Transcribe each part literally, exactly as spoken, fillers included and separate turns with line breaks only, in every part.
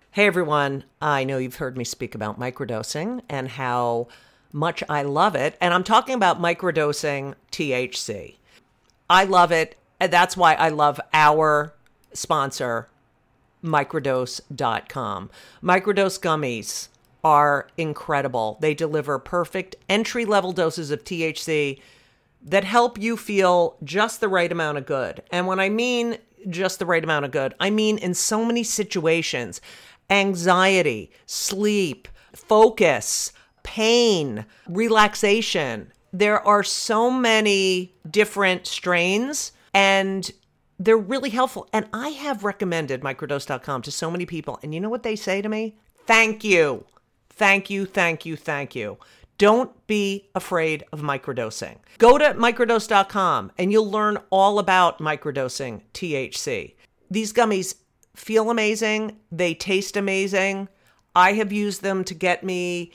Hey everyone, I know you've heard me speak about microdosing and how much I love it. And I'm talking about microdosing T H C. I love it. And that's why I love our sponsor, microdose dot com. Microdose gummies are incredible. They deliver perfect entry-level doses of T H C that help you feel just the right amount of good. And when I mean just the right amount of good, I mean in so many situations: anxiety, sleep, focus, pain, relaxation. There are so many different strains and they're really helpful. And I have recommended microdose dot com to so many people. And you know what they say to me? Thank you. Thank you, thank you, thank you. Don't be afraid of microdosing. Go to microdose dot com and you'll learn all about microdosing T H C. These gummies feel amazing. They taste amazing. I have used them to get me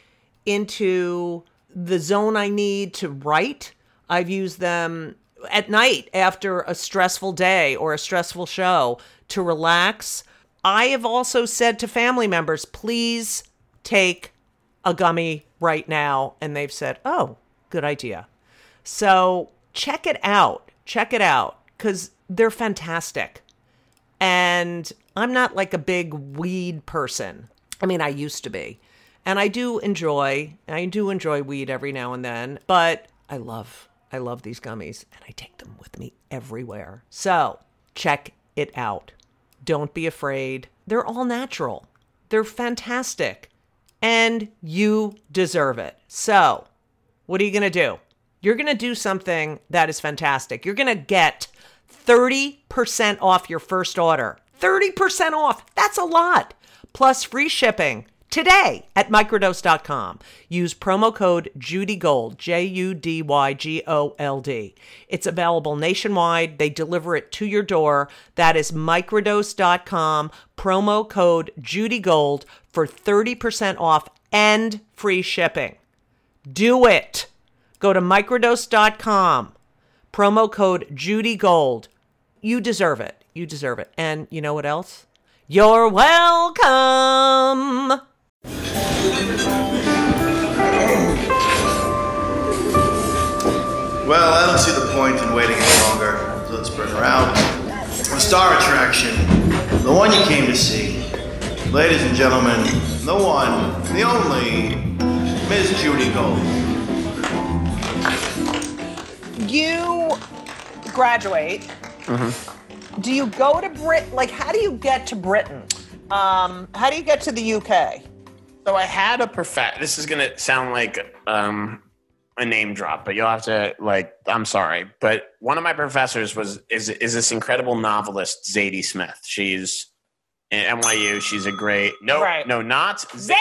into the zone I need to write. I've used them at night after a stressful day or a stressful show to relax. I have also said to family members, please take a gummy right now. And they've said, oh, good idea. So check it out. Check it out because they're fantastic. And I'm not like a big weed person. I mean, I used to be. And I do enjoy, I do enjoy weed every now and then, but I love, I love these gummies and I take them with me everywhere. So check it out. Don't be afraid. They're all natural. They're fantastic. And you deserve it. So what are you going to do? You're going to do something that is fantastic. You're going to get thirty percent off your first order. thirty percent off. That's a lot. Plus free shipping today at microdose dot com. Use promo code JudyGold, J U D Y G O L D. It's available nationwide. They deliver it to your door. That is microdose dot com, promo code JudyGold for thirty percent off and free shipping. Do it. Go to microdose dot com, promo code JudyGold. You deserve it. You deserve it. And you know what else? You're welcome.
Well, I don't see the point in waiting any longer, so let's bring her out. The star attraction, the one you came to see. Ladies and gentlemen, the one, the only, Miss Judy Gold.
You graduate. Mm-hmm. Do you go to Brit? Like, how do you get to Britain? Um, how do you get to the U K?
So I had a prof. This is gonna sound like um, a name drop, but you'll have to like. I'm sorry, but one of my professors was is is this incredible novelist Zadie Smith. She's in N Y U. She's a great no
right.
no not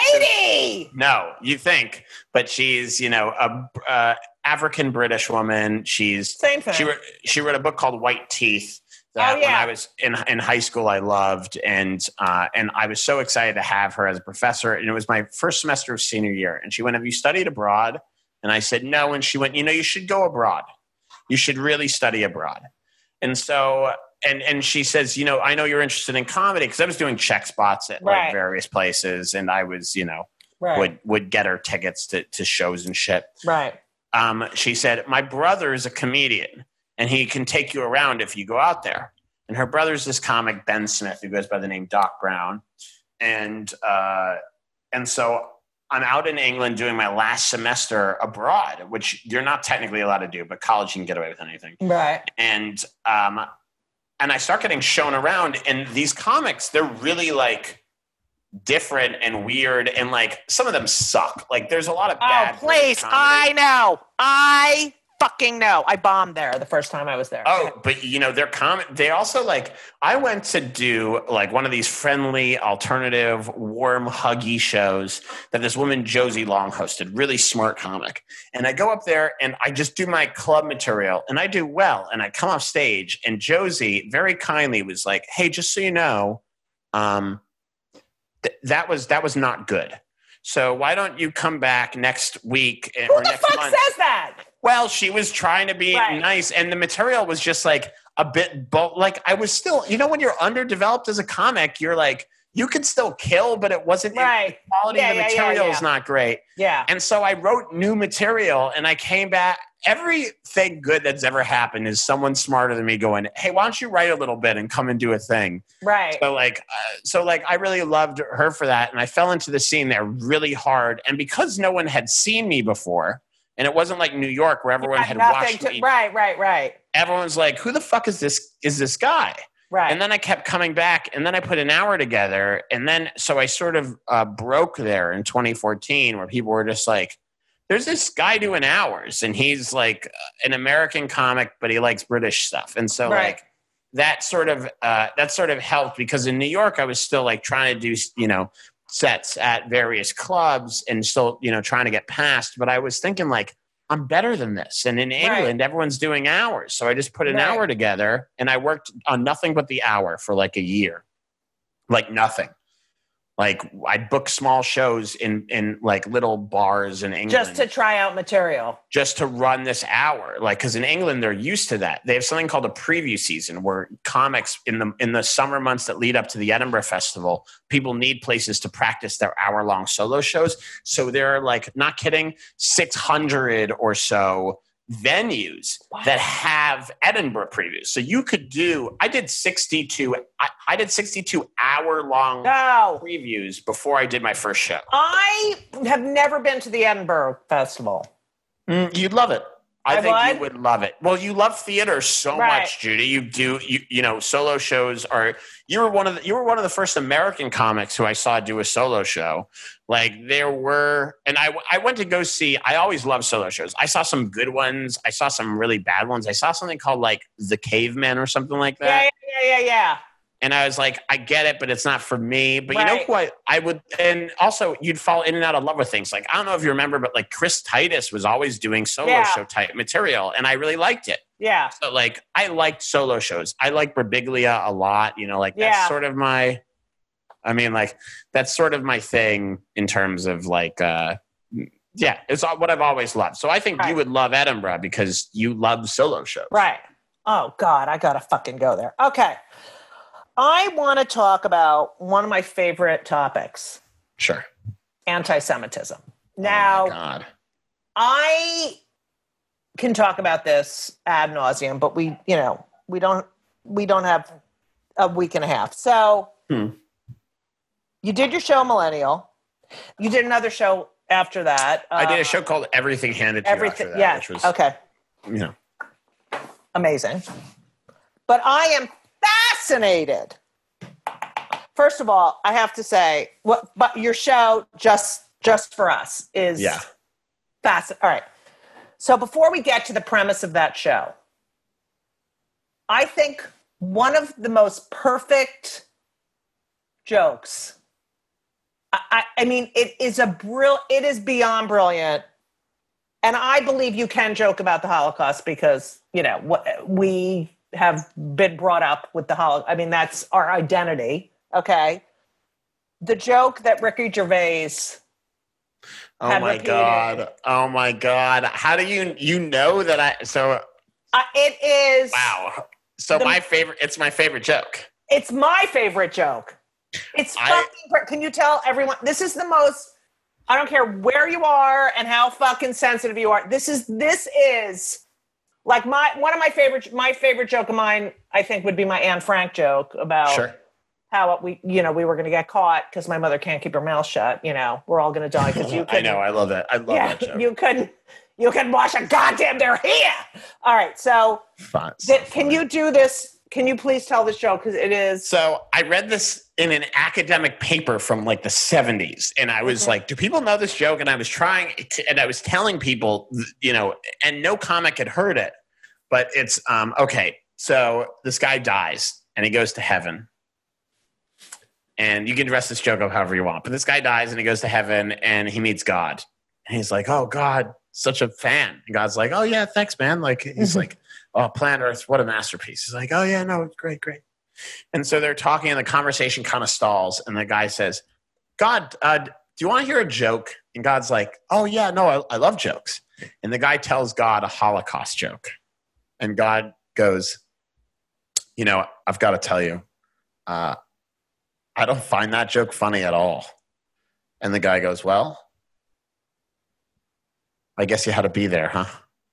Zadie.
No, you think, but she's you know a uh, African British woman. She's
same thing.
She she wrote a book called White Teeth. That
oh, yeah.
when I was in in high school, I loved, and uh, and I was so excited to have her as a professor. And it was my first semester of senior year. And she went, "Have you studied abroad?" And I said, "No." And she went, "You know, you should go abroad. You should really study abroad." And so, and and she says, "You know, I know you're interested in comedy," because I was doing check spots at
right.
like various places, and I was, you know,
right.
would would get her tickets to to shows and shit.
Right.
Um, she said, "My brother is a comedian, and he can take you around if you go out there." And her brother's this comic, Ben Smith, who goes by the name Doc Brown. And uh, and so I'm out in England doing my last semester abroad, which you're not technically allowed to do, but college you can get away with anything.
Right.
And um, and I start getting shown around, and these comics, they're really like different and weird, and like some of them suck. Like there's a lot of bad.
Oh, please! I know. I. Fucking no. I bombed there the first time I was there.
Oh, but you know, they're common. They also like, I went to do like one of these friendly, alternative, warm, huggy shows that this woman, Josie Long, hosted, really smart comic. And I go up there and I just do my club material and I do well. And I come off stage and Josie very kindly was like, "Hey, just so you know, um, th- that was, that was not good. So why don't you come back next week
Who
or
the
next
fuck
month?"
says that?
Well, she was trying to be
right.
nice, and the material was just like a bit, bo- like I was still, you know, when you're underdeveloped as a comic, you're like, you could still kill, but it wasn't
Right.
the quality
Yeah,
of the
yeah, yeah,
material
yeah.
is not great.
Yeah.
And so I wrote new material, and I came back. Everything good that's ever happened is someone smarter than me going, hey, why don't you write a little bit and come and do a thing?
Right.
So like, uh, so like, I really loved her for that, and I fell into the scene there really hard. And because no one had seen me before, and it wasn't like New York where everyone
Yeah,
had
nothing
watched
to,
me,
right, right, right,
everyone's like, who the fuck is this? Is this guy?
right.
And then I kept coming back, and then I put an hour together, and then so I sort of uh, broke there in twenty fourteen, where people were just like, "There's this guy doing hours, and he's like an American comic, but he likes British stuff." And so
Right.
like that sort of uh, that sort of helped, because in New York I was still like trying to do you know sets at various clubs and still you know trying to get past, but I was thinking like, I'm better than this. And in England,
Right.
everyone's doing hours. So I just put an
Right.
hour together, and I worked on nothing but the hour for like a year. Like nothing. Like I'd book small shows in, in like little bars in England.
Just to try out material.
just to run this hour. Like, because in England, they're used to that. They have something called a preview season, where comics in the in the summer months that lead up to the Edinburgh Festival, people need places to practice their hour-long solo shows. So there are like, not kidding, six hundred or so venues that have Edinburgh previews. So you could do, I did sixty-two, I, I did sixty-two hour long
No.
previews before I did my first show.
I have never been to the Edinburgh Festival.
Mm, you'd love it. I,
I
think
would?
you would love it. Well, you love theater so
Right.
much, Judy. You do, you you know, solo shows are. You were one of the you were one of the first American comics who I saw do a solo show. Like there were, and I I went to go see. I always love solo shows. I saw some good ones. I saw some really bad ones. I saw something called like The Cavemen or something like that.
Yeah, yeah, yeah, yeah.
And I was like, I get it, but it's not for me. But you know
Right.
who I, I would, and also you'd fall in and out of love with things. Like, I don't know if you remember, but like Chris Titus was always doing solo
Yeah.
show type material, and I really liked it.
Yeah.
So like, I liked solo shows. I like Berbiglia a lot. You know, like that's
Yeah.
sort of my, I mean, like that's sort of my thing in terms of like, uh, yeah, it's what I've always loved. So I think
Right.
you would love Edinburgh because you love solo shows.
Right. Oh, God, I got to fucking go there. Okay. I want to talk about one of my favorite topics,
Sure.
anti-Semitism.
Oh
Now,
my God.
I can talk about this ad nauseum, but we, you know, we don't, we don't have a week and a half. So
Hmm.
you did your show Millennial. You did another show after that.
I did
uh,
a show called Everything Handed to
Everything.
You after that,
Yeah.
which was,
Okay.
you know.
Amazing. But I am fascinated. First of all, I have to say, what? But your show, just just for us, is
Yeah.
fascinating. All right. So before we get to the premise of that show, I think one of the most perfect jokes. I, I, I mean, it is a brill. It is beyond brilliant. And I believe you can joke about the Holocaust because, you know, what we have been brought up with the Holocaust. I mean, that's our identity. Okay. The joke that Ricky Gervais.
Oh
had
my
repeated.
God. Oh my God. How do you, you know that I, so,
Uh, it is.
wow. So
The-
my favorite, it's my favorite joke.
It's my favorite joke. It's
I-
fucking. per- Can you tell everyone? This is the most. I don't care where you are and how fucking sensitive you are. This is this is like my one of my favorite my favorite joke of mine. I think would be my Anne Frank joke about
Sure.
how we you know we were going to get caught because my mother can't keep her mouth shut. You know we're all going to die because you.
I
couldn't-
know. I love that. I love
Yeah,
that joke.
you couldn't. You couldn't wash a goddamn. They're here. All right, so
Fun. So
th- can
funny.
you do this? Can you please tell this joke because it is.
So I read this in an academic paper from like the seventies, and I was
Mhm.
like, "Do people know this joke?" And I was trying, to, and I was telling people, you know, and no comic had heard it. But it's um, okay. So this guy dies, and he goes to heaven, and you can dress this joke up however you want. But this guy dies, and he goes to heaven, and he meets God, and he's like, "Oh, God, such a fan." And God's like, "Oh yeah, thanks, man." Like he's like, "Oh, Planet Earth, what a masterpiece." He's like, "Oh yeah, no, great, great." And so they're talking, and the conversation kind of stalls. And the guy says, "God, uh, do you want to hear a joke?" And God's like, "Oh yeah, no, I, I love jokes." And the guy tells God a Holocaust joke, and God goes, "You know, I've got to tell you, uh, I don't find that joke funny at all. And the guy goes, well, I guess you had to be there, huh?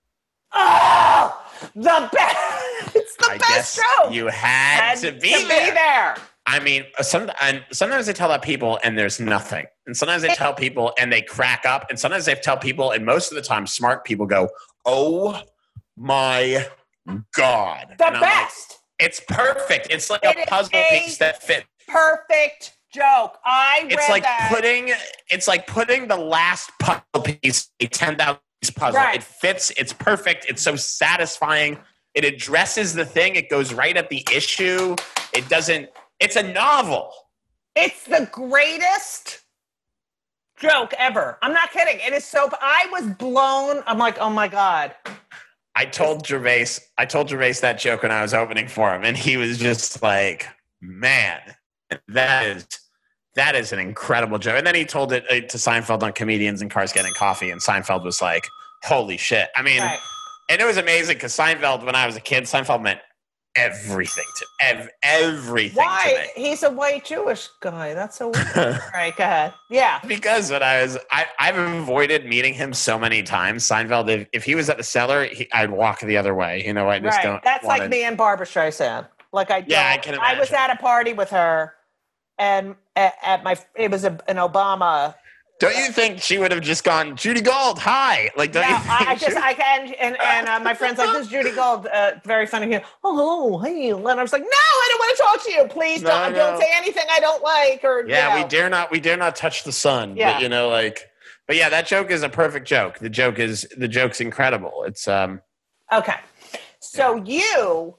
Oh, the best. It's the
I
best
guess
joke.
You had,
Had
to, be,
to
there.
be there.
I mean, some, and sometimes I tell that people and there's nothing. And sometimes I tell people and they crack up. And sometimes I tell people, and most of the time, smart people go, oh my God.
The
And I'm
best.
like, it's perfect. It's like
It
a
is
puzzle
a
piece that fits.
Perfect joke. I read
It's like
that.
putting it's like putting the last puzzle piece, a ten thousand piece puzzle.
Right.
It fits. It's perfect. It's so satisfying. It addresses the thing. It goes right at the issue. It doesn't. It's a novel.
It's the greatest joke ever. I'm not kidding. It is so. I was blown. I'm like, oh my God.
I told Gervais. I told Gervais that joke when I was opening for him, and he was just like, "Man, that is." That is an incredible joke. And then he told it uh, to Seinfeld on Comedians in Cars Getting Coffee, and Seinfeld was like, holy shit. I mean,
Right.
and it was amazing because Seinfeld, when I was a kid, Seinfeld meant everything to ev- everything
Why?
to me.
He's a white Jewish guy. That's so weird. All right, go ahead. Yeah.
Because when I was, I, I've avoided meeting him so many times. Seinfeld, if, if he was at the cellar, he, I'd walk the other way. You know, I just
Right.
don't.
That's
wanna,
like me and Barbara Streisand. Like I don't,
Yeah, I can
I was
imagine.
at a party with her, and at, at my it was a, an Obama.
Don't you think she would have just gone, Judy Gold, hi? Like, don't
Yeah,
you think
I, I
she
just
would-
I can and and uh, my friend's like, this is Judy Gold, uh, very funny. Oh, hello, hey, and I was like, no, I don't want to talk to you. Please
No,
don't
no.
don't say anything I don't like or
Yeah,
you
we
know.
dare not. We dare not touch the sun.
Yeah.
But you know, like, but yeah, that joke is a perfect joke. The joke is the joke's incredible. It's um,
Okay, so you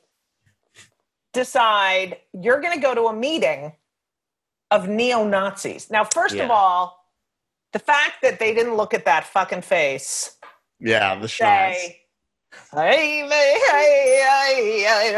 decide you're going to go to a meeting of neo-Nazis. Now, first of
Yeah.
all, the fact that they didn't look at that fucking face,
yeah, the schnoz.
say, "Hey, hey, hey,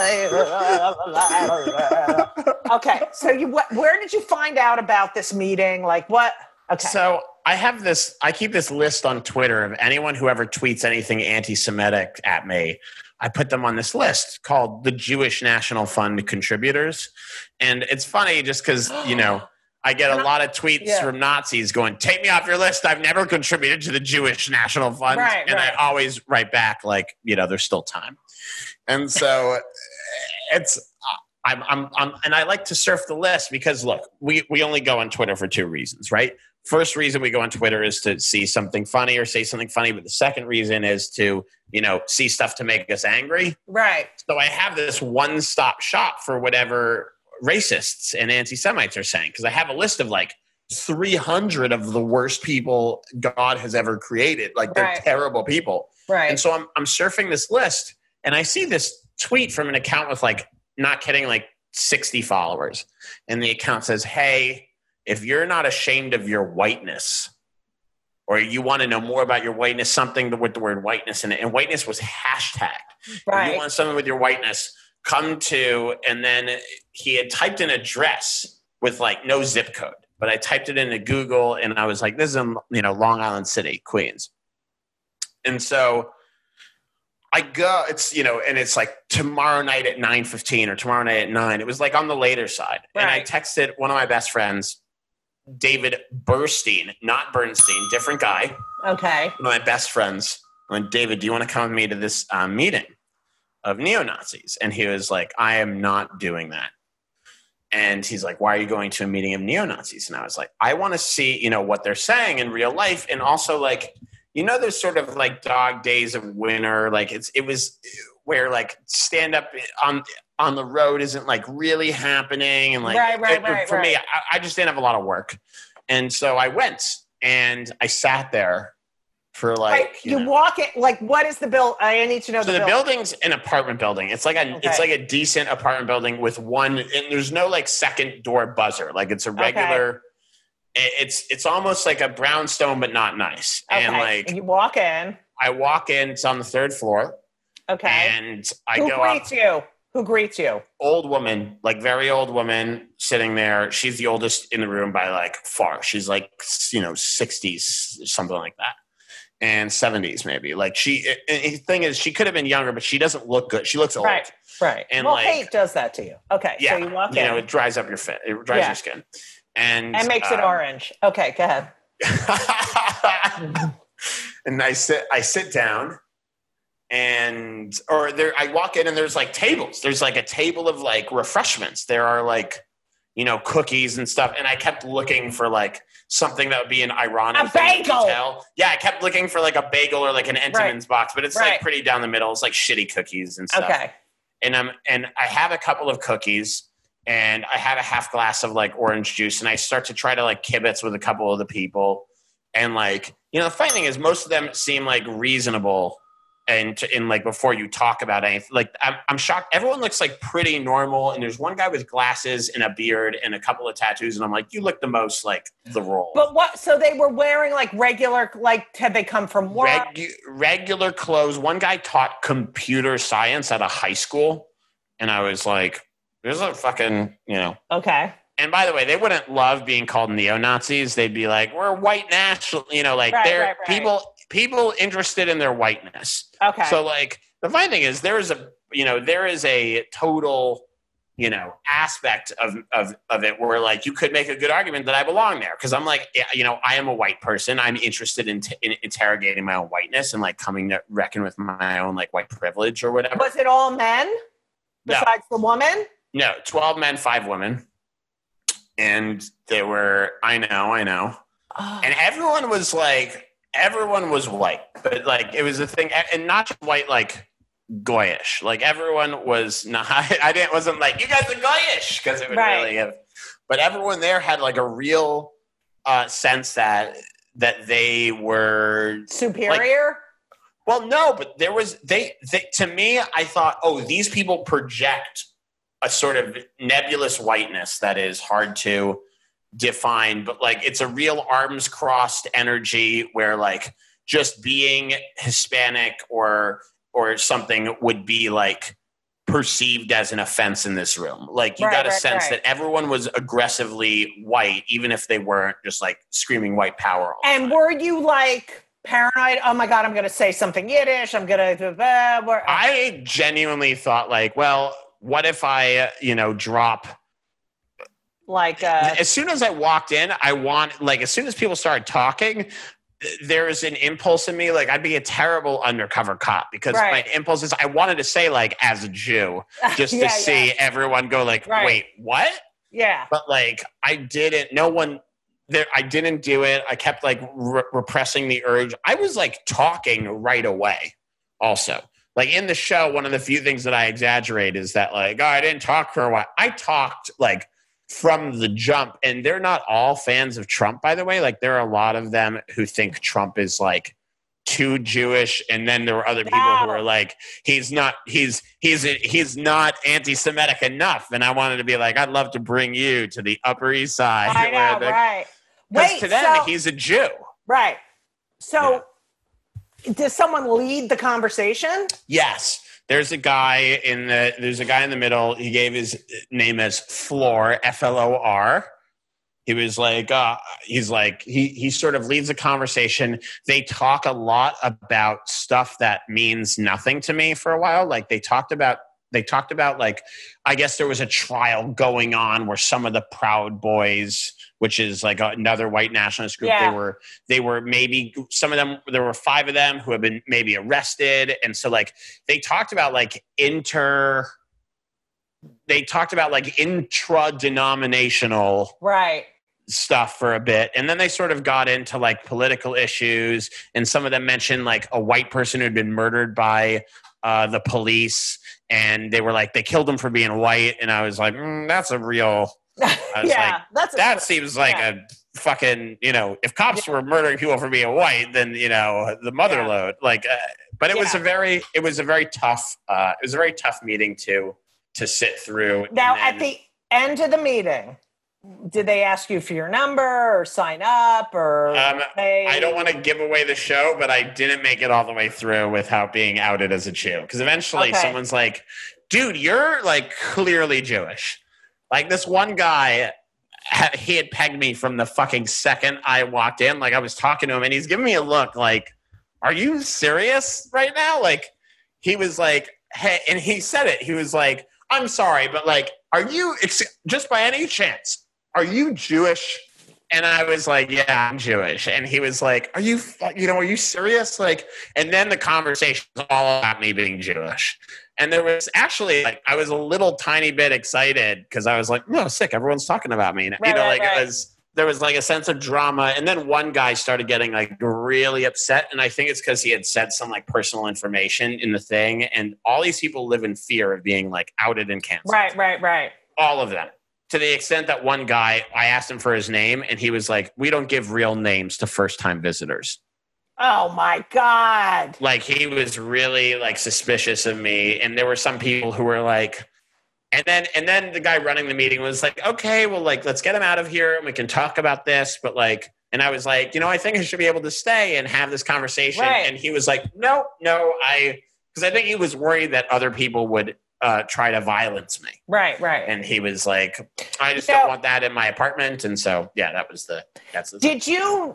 hey." Okay, so you wh- where did you find out about this meeting? Like what? Okay,
So I have this. I keep this list on Twitter of anyone who ever tweets anything anti-Semitic at me. I put them on this list called the Jewish National Fund contributors, and it's funny just because you know. I get a lot of tweets
Yeah.
from Nazis going, take me off your list. I've never contributed to the Jewish National Fund.
Right,
and
right.
I always write back like, you know, there's still time. And so it's, I'm, I'm, I'm, and I like to surf the list because look, we, we only go on Twitter for two reasons, right? First reason we go on Twitter is to see something funny or say something funny. But the second reason is to, you know, see stuff to make us angry.
right,
So I have this one-stop shop for whatever racists and anti-Semites are saying, because I have a list of like three hundred of the worst people God has ever created. Like they're
Right.
terrible people.
right.
And so I'm I'm surfing this list and I see this tweet from an account with like, not kidding, like sixty followers. And the account says, hey, if you're not ashamed of your whiteness or you want to know more about your whiteness, something with the word whiteness in it, and whiteness was hashtagged. If
Right.
you want something with your whiteness, come to, and then he had typed an address with like no zip code, but I typed it into Google and I was like, this is in, you know, Long Island City, Queens. And so I go, it's, you know, and it's like tomorrow night at nine fifteen or tomorrow night at nine. It was like on the later side. And I
Right.
texted one of my best friends, David Burstein, not Bernstein, different guy,
Okay.
one of my best friends. I went, David, do you want to come with me to this um, meeting of neo-Nazis? And he was like, I am not doing that. And he's like, why are you going to a meeting of neo-Nazis? And I was like, I want to see, you know, what they're saying in real life. And also like, you know, there's sort of like dog days of winter. Like it's, it was where like stand up on, on the road isn't like really happening. And like,
Right, right,
it-
right,
for me,
right.
I, I just didn't have a lot of work. And so I went and I sat there for like,
Right.
you
You
know,
walk it like what is the bill? I need to know
so
the,
the
bill.
building's an apartment building. It's like a
Okay.
it's like a decent apartment building with one, and there's no like second door buzzer. Like it's a regular. it- It's it's almost like a brownstone, but not nice.
Okay.
And like
and you walk in.
I walk in, it's on the third floor,
Okay.
and I
Who
go up.
greets you? Who greets you?
Old woman, like very old woman, sitting there. She's the oldest in the room by like far. She's like you know sixties, something like that. and seventies maybe. Like she, the thing is, she could have been younger, but she doesn't look good. She looks old.
Right, right.
And
well,
like,
hate does that to you. Okay,
yeah,
so you walk
you
in.
know, it dries up your fit. It dries
Yeah.
your skin. And,
and makes
um,
it orange. Okay, go ahead.
and I sit, I sit down and, or there, I walk in and there's like tables. There's like a table of like refreshments. There are like, you know, cookies and stuff. And I kept looking for like something that would be an ironic
a bagel.
Detail. Yeah, I kept looking for like a bagel or like an Entenmann's
right.
box, but it's
right.
like pretty down the middle. It's like shitty cookies and stuff.
Okay.
And I'm and I have a couple of cookies and I have a half glass of like orange juice and I start to try to like kibitz with a couple of the people. And like, you know, the funny thing is most of them seem like reasonable. And to, in like before you talk about anything, like I'm, I'm shocked. Everyone looks like pretty normal, and there's one guy with glasses and a beard and a couple of tattoos, and I'm like, you look the most like the role.
But what? So they were wearing like regular, like had they come from work?
Regu- regular clothes. One guy taught computer science at a high school, and I was like, "There's a fucking you know."
Okay.
And by the way, they wouldn't love being called neo-Nazis. They'd be like, "We're white national," you know, like
right,
they're
right, right.
people people interested in their whiteness.
Okay.
So like the funny thing is there is a you know there is a total you know aspect of of of it where like you could make a good argument that I belong there because I'm like yeah, you know I am a white person. I'm interested in, t- in interrogating my own whiteness and like coming to reckon with my own like white privilege or whatever.
Was it all men besides
no.
the woman?
No, twelve men, five women. And they were, I know, I know.
Oh.
And everyone was like, everyone was white. But like, it was a thing. And not just white, like goyish. Like everyone was not, I didn't, wasn't like, you guys are goyish. Because it would
right.
really have. But everyone there had like a real uh, sense that, that they were.
Superior?
Like, well, no, but there was, they, they, to me, I thought, oh, these people project a sort of nebulous whiteness that is hard to define, but like it's a real arms crossed energy where like just being Hispanic or or something would be like perceived as an offense in this room. Like you
right,
got a
right,
sense
right.
that everyone was aggressively white, even if they weren't just like screaming white power. All
and
the time.
were you like paranoid? Oh my God, I'm going to say something Yiddish. I'm going to. Uh, where,
I genuinely thought like, well, what if I, you know, drop
like uh,
as soon as I walked in, I want like as soon as people started talking, there is an impulse in me like I'd be a terrible undercover cop because
right.
my impulse is I wanted to say like as a Jew just
yeah,
to see
yeah.
everyone go like
right.
wait what?
Yeah,
but like I didn't. No one there. I didn't do it. I kept like re- repressing the urge. I was like talking right away. Also. Like in the show, one of the few things that I exaggerate is that like, oh, I didn't talk for a while. I talked like from the jump, and they're not all fans of Trump, by the way. Like there are a lot of them who think Trump is like too Jewish, and then there were other people
wow.
who are like, he's not, he's he's he's not anti-Semitic enough. And I wanted to be like, I'd love to bring you to the Upper East Side.
I know,
the,
right?
Because
Wait,
to them,
so,
he's a Jew,
right? So.
Yeah.
Does someone lead the conversation?
Yes. There's a guy in the there's a guy in the middle. He gave his name as Floor, F L O R. He was like, uh, he's like, he he sort of leads the conversation. They talk a lot about stuff that means nothing to me for a while. Like they talked about they talked about like, I guess there was a trial going on where some of the Proud Boys, which is like another white nationalist group.
Yeah.
They were, they were maybe some of them, there were five of them who have been maybe arrested. And so like, they talked about like inter, they talked about like intra-denominational
right.
stuff for a bit. And then they sort of got into like political issues. And some of them mentioned like a white person who had been murdered by uh, the police. And they were like, they killed him for being white. And I was like, mm, that's a real... I was
yeah,
like,
that's a,
that seems like
yeah.
a fucking, you know, if cops
yeah.
were murdering people for being white, then, you know, the mother
yeah.
load, like, uh, but it
yeah.
was a very, it was a very tough, uh, it was a very tough meeting to, to sit through.
Now,
then,
at the end of the meeting, did they ask you for your number or sign up or?
um,
pay?
I don't want to give away the show, but I didn't make it all the way through without being outed as a Jew. Cause eventually
okay.
someone's like, dude, you're like clearly Jewish. Like this one guy, he had pegged me from the fucking second I walked in. Like I was talking to him and he's giving me a look like, are you serious right now? Like, he was like, hey, and he said it. He was like, I'm sorry, but like, are you, just by any chance, are you Jewish? And I was like, yeah, I'm Jewish. And he was like, are you, you know, are you serious? Like, and then the conversation was all about me being Jewish. And there was actually, like, I was a little tiny bit excited because I was like, no, sick. Everyone's talking about me. And,
right,
you know,
right,
like,
right.
it was, there was like a sense of drama. And then one guy started getting like really upset. And I think it's because he had said some like personal information in the thing. And all these people live in fear of being like outed and canceled.
Right, right, right.
All of them. To the extent that one guy, I asked him for his name and he was like, we don't give real names to first-time visitors.
Oh my God.
Like, he was really like suspicious of me. And there were some people who were like, and then, and then the guy running the meeting was like, okay, well, like, let's get him out of here and we can talk about this. But like, and I was like, you know, I think I should be able to stay and have this conversation.
Right.
And he was like, no, no, I, because I think he was worried that other people would uh, try to violence me.
Right, right.
And he was like, I just
So-
don't want that in my apartment. And so, yeah, that was the, that's the.
Did you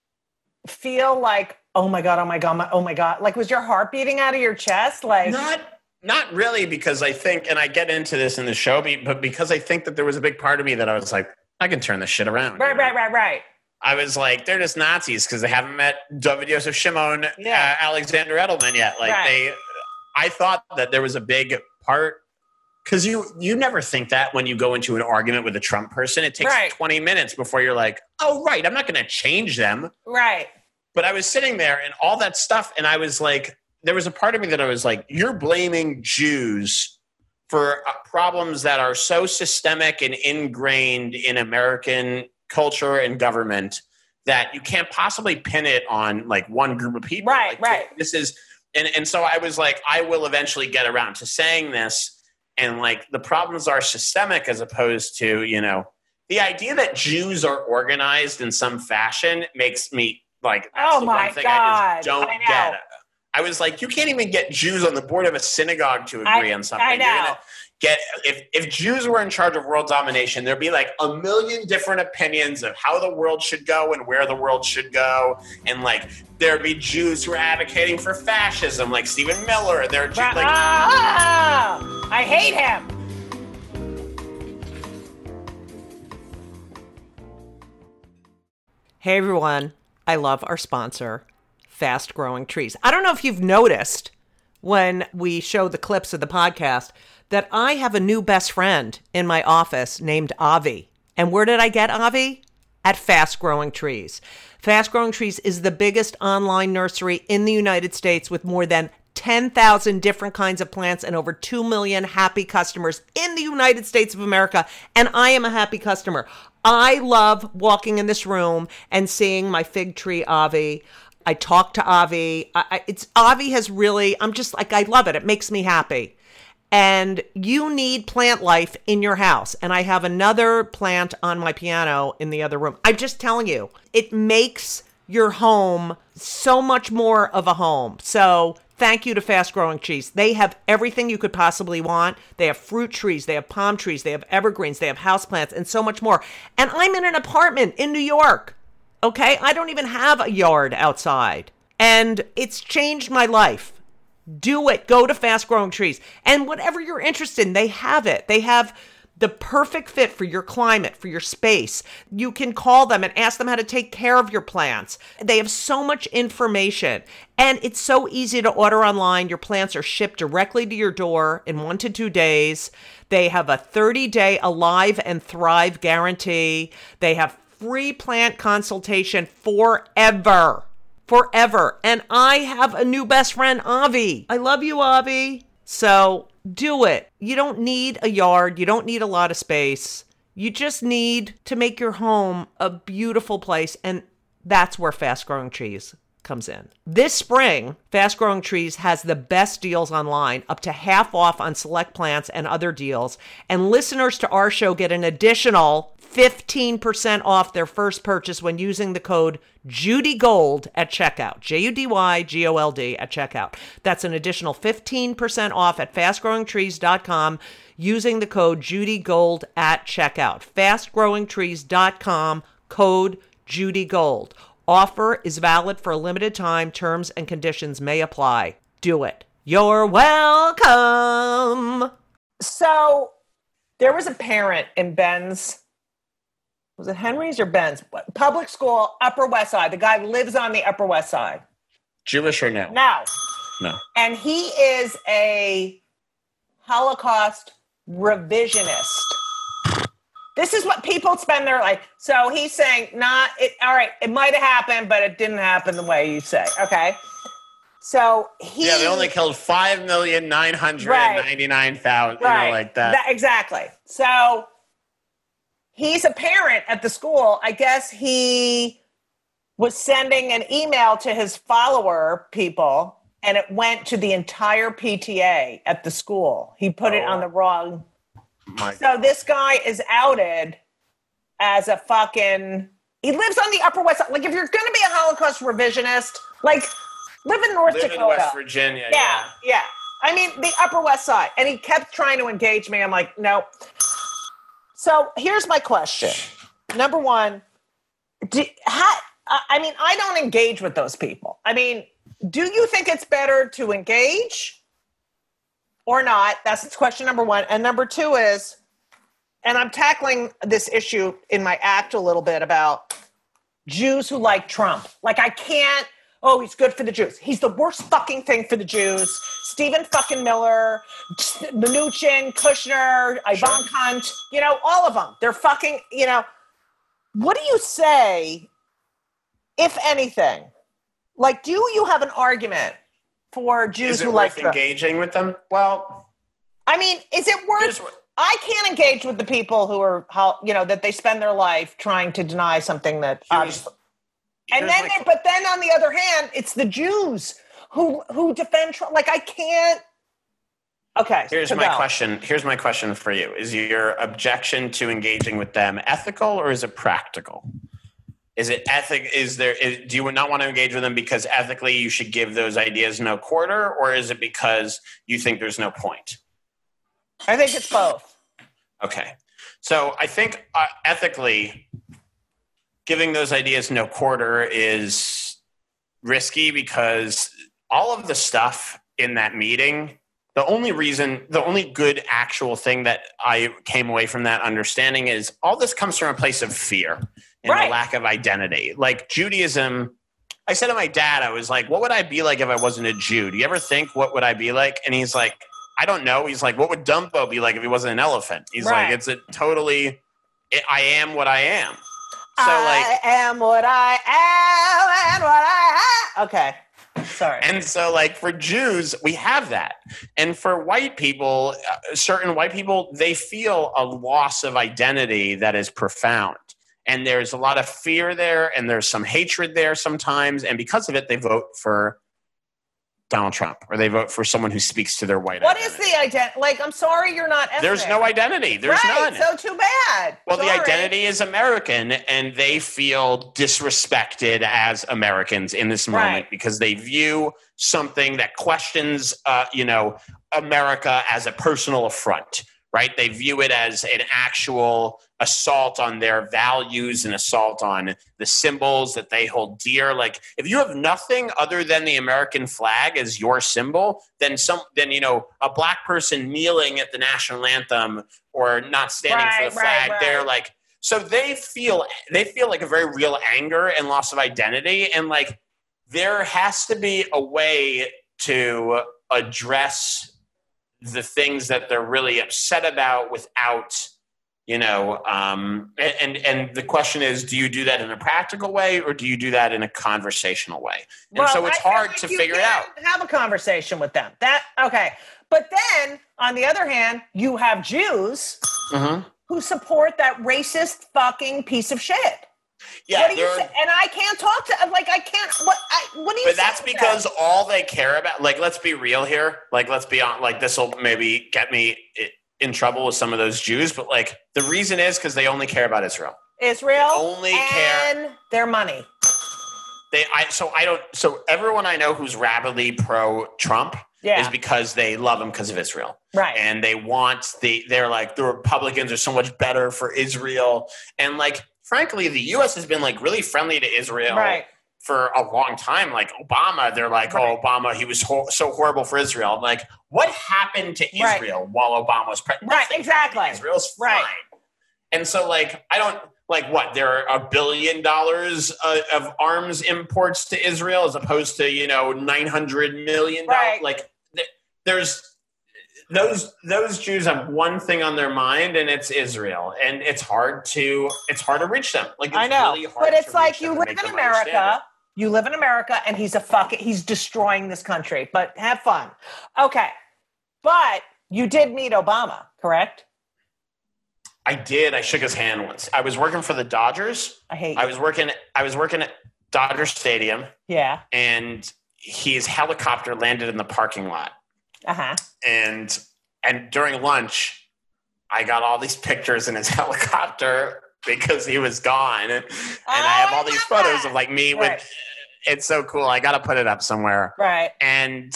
feel like, oh my God, oh my God, my, oh my God, like, was your heart beating out of your chest? Like,
Not, not really, because I think, and I get into this in the show, but because I think that there was a big part of me that I was like, I can turn this shit around.
right,
you know?
right, right, right.
I was like, they're just Nazis because they haven't met David Yosef Shimon,
Yeah.
uh, Alexander Edelman yet. Like
Right.
they, I thought that there was a big part because you you never think that when you go into an argument with a Trump person. It takes
Right.
twenty minutes before you're like, oh right, I'm not going to change them.
Right.
But I was sitting there and all that stuff, and I was like, there was a part of me that I was like, you're blaming Jews for uh, problems that are so systemic and ingrained in American culture and government that you can't possibly pin it on like one group of people.
Right,
Like,
right.
This is, and, and so I was like, I will eventually get around to saying this. And like the problems are systemic as opposed to, you know, the idea that Jews are organized in some fashion makes me like, that's
Oh
the
my
one thing I just
God.
don't
I know.
get. I was like, you can't even get Jews on the board of a synagogue to agree
I-
on something.
I
You're
know.
gonna get if if Jews were in charge of world domination, there'd be like a million different opinions of how the world should go and where the world should go, and like there'd be Jews who are advocating for fascism, like Stephen Miller. There are Jews,
Right.
like
Ah, I hate him. Hey everyone, I love our sponsor, Fast Growing Trees. I don't know if you've noticed when we show the clips of the podcast that I have a new best friend in my office named Avi. And where did I get Avi? At Fast Growing Trees. Fast Growing Trees is the biggest online nursery in the United States with more than ten thousand different kinds of plants and over two million happy customers in the United States of America. And I am a happy customer. I love walking in this room and seeing my fig tree, Avi. I talk to Avi. I, I, it's Avi has really, I'm just like, I love it. It makes me happy. And you need plant life in your house. And I have another plant on my piano in the other room. I'm just telling you, it makes your home so much more of a home. So thank you to Fast Growing Trees. They have everything you could possibly want. They have fruit trees, they have palm trees, they have evergreens, they have houseplants, and so much more. And I'm in an apartment in New York. Okay? I don't even have a yard outside. And it's changed my life. Do it. Go to Fast Growing Trees. And whatever you're interested in, they have it. They have the perfect fit for your climate, for your space. You can call them and ask them how to take care of your plants. They have so much information. And it's so easy to order online. Your plants are shipped directly to your door in one to two days. They have a thirty-day Alive and Thrive guarantee. They have free plant consultation forever. Forever. And I have a new best friend, Avi. I love you, Avi. So do it. You don't need a yard. You don't need a lot of space. You just need to make your home a beautiful place. And that's where Fast Growing Trees comes in. This spring, Fast Growing Trees has the best deals online, up to half off on select plants and other deals. And listeners to our show get an additional fifteen percent off their first purchase when using the code JudyGold at checkout. J U D Y G O L D at checkout. That's an additional fifteen percent off at fast growing trees dot com using the code JudyGold at checkout. fast growing trees dot com, code JudyGold. Offer is valid for a limited time. Terms and conditions may apply. Do it. You're welcome.
So there was a parent in Ben's, was it Henry's or Ben's? Public school, Upper West Side. The guy lives on the Upper West Side.
Jewish or no?
No.
No.
And he is a Holocaust revisionist. This is what people spend their life. So he's saying, not it. All right, it might have happened, but it didn't happen the way you say. Okay. So he.
Yeah, they only killed five million nine hundred ninety-nine thousand. Right. You know, like that.
that. Exactly. So he's a parent at the school. I guess he was sending an email to his follower people, and it went to the entire P T A at the school. He put oh. it on the wrong. My so God. This guy is outed as a fucking, he lives on the Upper West Side. Like, if you're going to be a Holocaust revisionist, like, live in North
live
Dakota.
in West Virginia.
Yeah,
yeah,
yeah. I mean, the Upper West Side. And he kept trying to engage me. I'm like, no. So here's my question. Number one, do, how, I mean, I don't engage with those people. I mean, do you think it's better to engage or not? That's question number one. And number two is, and I'm tackling this issue in my act a little bit about Jews who like Trump. Like, I can't, oh, he's good for the Jews. He's the worst fucking thing for the Jews. Stephen fucking Miller, Mnuchin, Kushner, Ivan sure. Hunt, you know, all of them. They're fucking, you know, what do you say, if anything? Like, do you have an argument for Jews
is it
who
worth
like Trump?
Engaging with them? Well,
I mean, is it worth? What, I can't engage with the people who are, how you know, that they spend their life trying to deny something that.
Here's,
um, and then,
like,
but then on the other hand, it's the Jews who who defend Trump. Like, I can't. Okay.
Here's
so
my
go.
question. Here's my question for you: is your objection to engaging with them ethical or is it practical? Is it ethic? Is there? Is, do you not want to engage with them because ethically you should give those ideas no quarter, or is it because you think there's no point?
I think it's both.
Okay, so I think uh, ethically, giving those ideas no quarter is risky because all of the stuff in that meeting. The only reason, the only good actual thing that I came away from that understanding is all this comes from a place of fear and
right.
a lack of identity. Like Judaism, I said to my dad, I was like, what would I be like if I wasn't a Jew? Do you ever think what would I be like? And he's like, I don't know. He's like, what would Dumbo be like if he wasn't an elephant? He's
right.
like, it's a totally, it, I am what I am. So
I
like,
am what I am and what I am. Okay. Sorry.
And so, like, for Jews, we have that. And for white people, uh, certain white people, they feel a loss of identity that is profound. And there's a lot of fear there, and there's some hatred there sometimes. And because of it, they vote for Donald Trump, or they vote for someone who speaks to their white
What
identity.
is the identity? Like, I'm sorry you're not ethnic.
There's no identity. There's
right,
none.
So too bad.
Well,
sorry.
the identity is American, and they feel disrespected as Americans in this moment
right.
because they view something that questions, uh, you know, America as a personal affront, right? They view it as an actual assault on their values and assault on the symbols that they hold dear. Like, if you have nothing other than the American flag as your symbol, then some, then, you know, a black person kneeling at the national anthem or not standing
right,
for the flag,
right, right.
they're like, so they feel, they feel like a very real anger and loss of identity. And like, there has to be a way to address the things that they're really upset about without, you know, um, and and the question is, do you do that in a practical way or do you do that in a conversational way? And
well,
so it's
I
hard
like
to
you
figure it
can
out.
Have a conversation with them. That okay, but then on the other hand, you have Jews
Mm-hmm.
who support that racist fucking piece of shit.
Yeah,
what do you
they're-
say? And I can't talk to like I can't. What? I, what do you?
But
say
that's
to
because
that?
all they care about, like, let's be real here. Like, let's be on, like, this will maybe get me in trouble with some of those Jews. But, like, the reason is because they only care about Israel.
Israel
They only
and
care.
their money.
They, I, so I don't, so everyone I know who's rabidly pro-Trump
Yeah.
is because they love him because of Israel.
Right.
And they want, the, they're like, the Republicans are so much better for Israel. And, like, frankly, the U S has been, like, really friendly to Israel.
Right.
for a long time, like Obama, they're like,
Right.
oh, Obama, he was ho- so horrible for Israel. I'm like, what happened to
Right.
Israel while Obama was president?
Right, exactly.
Israel's fine.
Right.
And so, like, I don't, like, what, there are a billion dollars uh, of arms imports to Israel as opposed to, you know, nine hundred million dollars.
Right.
Like, th- there's, those those Jews have one thing on their mind, and it's Israel. And it's hard to, it's hard to reach them. Like, it's
I know,
really hard
but it's
to
like
reach
you
them and
live
make
in
them understand it.
America. You live in America, and he's a fucking, he's destroying this country. But have fun. Okay. But you did meet Obama, correct?
I did. I shook his hand once. I was working for the Dodgers.
I hate
I
you.
was working. I was working at Dodger Stadium,
Yeah.
and his helicopter landed in the parking lot.
Uh huh.
And and during lunch, I got all these pictures in his helicopter because he was gone, and I have all
I
these
love
photos
that.
of like me
Right.
with. It's so cool. I got to put it up somewhere.
Right.
And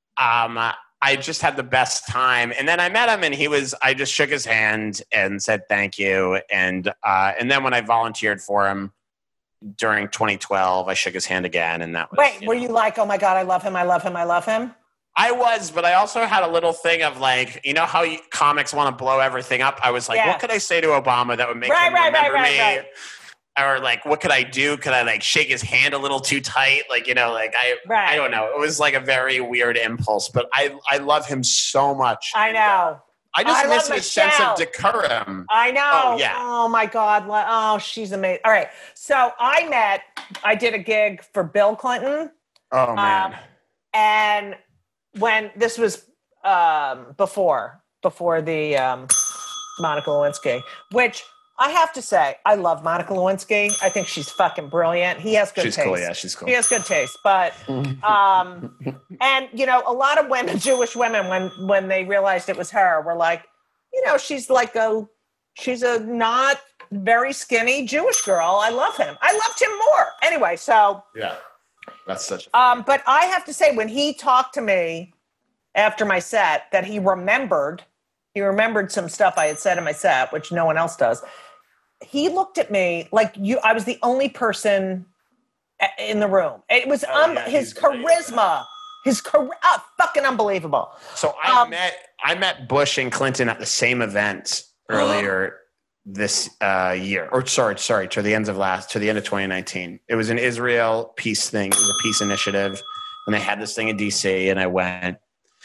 um, I just had the best time. And then I met him, and he was. I just shook his hand and said thank you. And uh, and then when I volunteered for him during twenty twelve, I shook his hand again, and that was.
Wait,
you
were
know.
you like, oh my God, I love him, I love him, I love him?
I was, but I also had a little thing of like, you know how you, comics want to blow everything up? I was like,
Yeah.
what could I say to Obama that would make
Right,
him
right, right,
remember
right,
me?
right.
Or like, what could I do? Could I like shake his hand a little too tight? Like, you know, like I,
Right.
I don't know. It was like a very weird impulse, but I, I love him so much.
I
And, uh,
know.
I just
I
miss
love
his sense
Michelle.
of decorum.
I know.
Oh, yeah.
Oh my God. Le- Oh, she's amazing. All right. So I met, I did a gig for Bill Clinton.
Oh man.
Um, and when this was um, before, before the um, Monica Lewinsky, which I have to say, I love Monica Lewinsky. I think she's fucking brilliant. He has good
she's
taste.
cool. Yeah, she's cool.
He has good taste, but um, and you know, a lot of women, Jewish women, when when they realized it was her, were like, you know, she's like a, she's a not very skinny Jewish girl. I love him. I loved him more. Anyway, so
Yeah. That's such a
um, but I have to say, when he talked to me after my set, that he remembered, he remembered some stuff I had said in my set, which no one else does. He looked at me like you. I was the only person a- in the room. It was
Oh,
um,
yeah,
his
he's great.
charisma, his char- oh, fucking unbelievable.
So I
Um,
met I met Bush and Clinton at the same event earlier this uh, year, or sorry, sorry, to the end of last, to the end of twenty nineteen. It was an Israel peace thing. It was a peace initiative, and they had this thing in D C, and I went,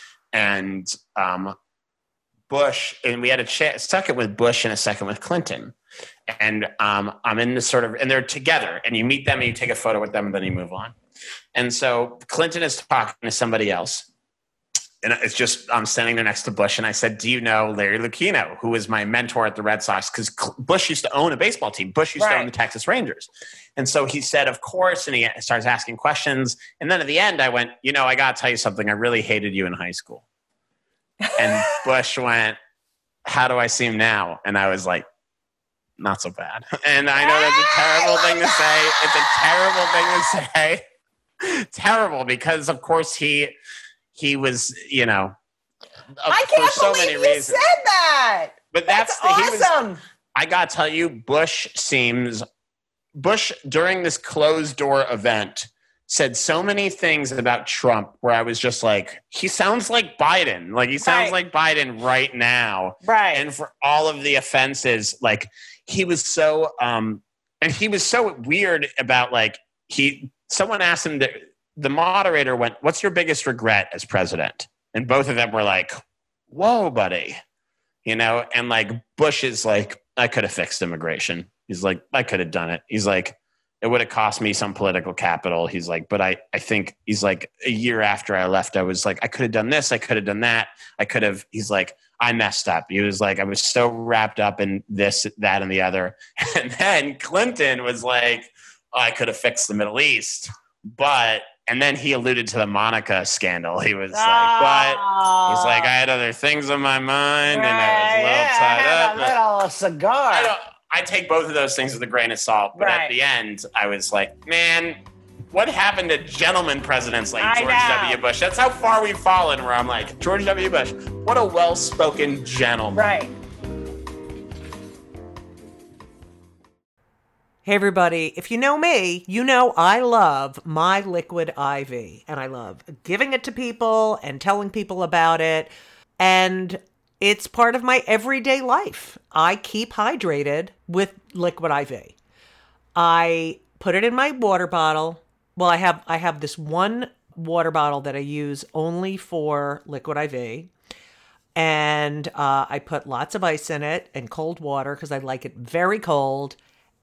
and um, Bush, and we had a ch- second with Bush and a second with Clinton, and um, I'm in this sort of, and they're together, and you meet them, and you take a photo with them, and then you move on. And so Clinton is talking to somebody else. And it's just, I'm standing there next to Bush, and I said, do you know Larry Lucchino, who was my mentor at the Red Sox? Because Bush used to own a baseball team. Bush used to
Right.
own the Texas Rangers. And so he said, of course, and he starts asking questions. And then at the end, I went, you know, I got to tell you something. I really hated you in high school. And Bush went, how do I seem now? And I was like, not so bad. And I know that's a terrible thing to say. It's a terrible thing to say. Terrible, because, of course, he... He was, you know,
I
for
can't
so
believe
many
you
reasons.
said that.
But
That's,
that's, the, he was.
awesome.
I got to tell you, Bush seems Bush during this closed door event said so many things about Trump where I was just like, he sounds like Biden. Like he sounds
Right.
like Biden right now.
Right.
And for all of the offenses, like he was so um and he was so weird about like he someone asked him to, the moderator went, what's your biggest regret as president? And both of them were like, whoa, buddy. You know, and like Bush is like, I could have fixed immigration. He's like, I could have done it. He's like, it would have cost me some political capital. He's like, but I, I think he's like a year after I left, I was like, I could have done this. I could have done that. I could have, he's like, I messed up. He was like, I was so wrapped up in this, that, and the other. And then Clinton was like, oh, I could have fixed the Middle East. But, and then he alluded to the Monica scandal. He was like, but he's like, I had other things on my mind and I was a little
yeah,
tied
I had
up.
a
but-
little cigar.
I don't. I take both of those things with a grain of salt, but
Right.
at the end, I was like, "Man, what happened to gentleman presidents like
I
George
know.
W. Bush?" That's how far we've fallen. Where I'm like, George W. Bush, what a well-spoken gentleman.
Right.
Hey, everybody. If you know me, you know I love my Liquid I V. And I love giving it to people and telling people about it. And it's part of my everyday life. I keep hydrated with Liquid I V. I put it in my water bottle. Well, I have I have this one water bottle that I use only for Liquid I V. And uh, I put lots of ice in it and cold water because I like it very cold.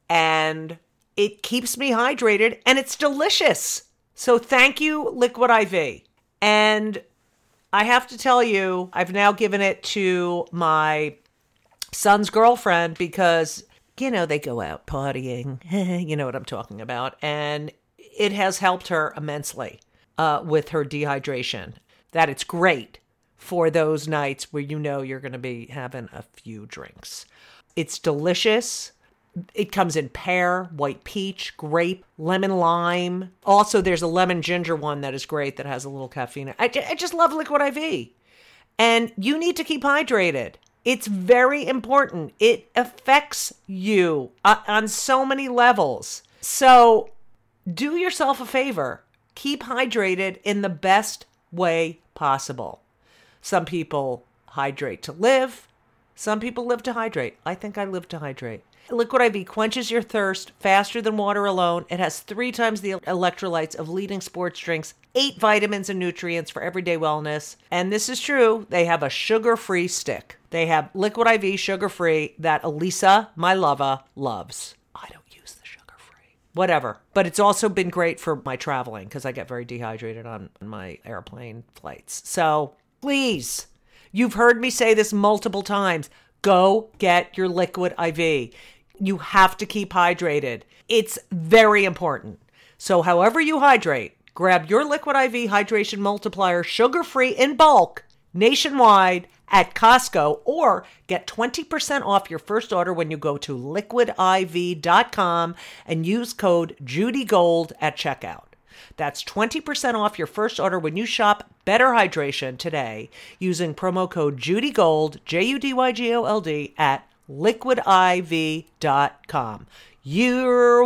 And it keeps me hydrated and it's delicious. So thank you, Liquid I V. And I have to tell you, I've now given it to my son's girlfriend because, you know, they go out partying. You know what I'm talking about. And it has helped her immensely uh, with her dehydration. That it's great for those nights where you know you're going to be having a few drinks. It's delicious. It comes in pear, white peach, grape, lemon lime. Also, there's a lemon ginger one that is great that has a little caffeine. I, I just love Liquid I V. And you need to keep hydrated. It's very important. It affects you uh, on so many levels. So do yourself a favor. Keep hydrated in the best way possible. Some people hydrate to live. Some people live to hydrate. I think I live to hydrate. Liquid I V quenches your thirst faster than water alone. It has three times the electrolytes of leading sports drinks, eight vitamins and nutrients for everyday wellness. And this is true. They have a sugar-free stick. They have Liquid I V sugar-free that Elisa, my lover, loves. I don't use the sugar-free. Whatever. But it's also been great for my traveling because I get very dehydrated on my airplane flights. So please, you've heard me say this multiple times. Go get your Liquid I V. You have to keep hydrated. It's very important. So however you hydrate, grab your Liquid I V Hydration Multiplier sugar-free in bulk nationwide at Costco or get twenty percent off your first order when you go to liquid I V dot com and use code JudyGold at checkout. That's twenty percent off your first order when you shop Better Hydration today using promo code JudyGold, J U D Y G O L D, at liquid I V dot com. You're